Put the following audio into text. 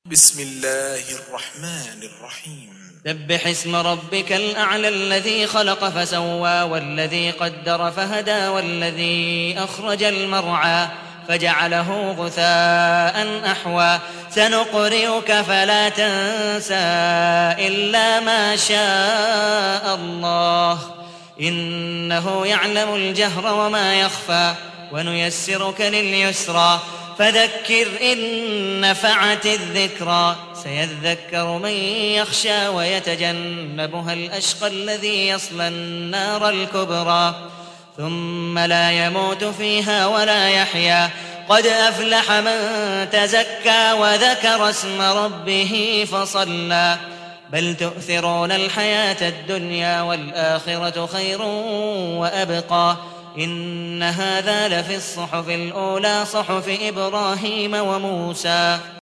بسم الله الرحمن الرحيم. سبح اسم ربك الأعلى الذي خلق فسوى والذي قدر فهدى والذي أخرج المرعى فجعله غثاء أحوى سنقرئك فلا تنسى إلا ما شاء الله إنه يعلم الجهر وما يخفى ونيسرك لليسرى فذكر إن نفعت الذكرى سيذكر من يخشى ويتجنبها الأشقى الذي يصلى النار الكبرى ثم لا يموت فيها ولا يحيا قد أفلح من تزكى وذكر اسم ربه فصلى بل تؤثرون الحياة الدنيا والآخرة خير وأبقى إن هذا لفي الصحف الأولى صحف إبراهيم وموسى.